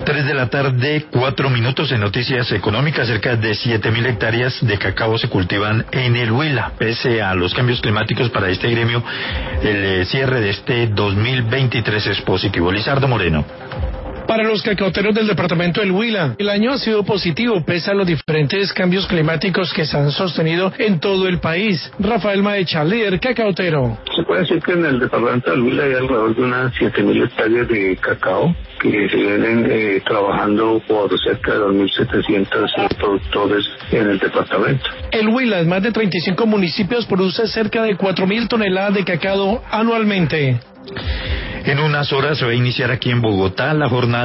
3 de la tarde, 4 minutos en Noticias Económicas. Cerca de 7.000 hectáreas de cacao se cultivan en el Huila. Pese a los cambios climáticos para este gremio, el cierre de este 2023 es positivo. Lizardo Moreno. Para los cacauteros del departamento del Huila, el año ha sido positivo pese a los diferentes cambios climáticos que se han sostenido en todo el país. Rafael Maecha, líder cacautero. Se puede decir que en el departamento del Huila hay alrededor de unas 7.000 hectáreas de cacao que se vienen trabajando por cerca de 2.700 productores en el departamento. El Huila, en más de 35 municipios, produce cerca de 4.000 toneladas de cacao anualmente. En unas horas se va a iniciar aquí en Bogotá la jornada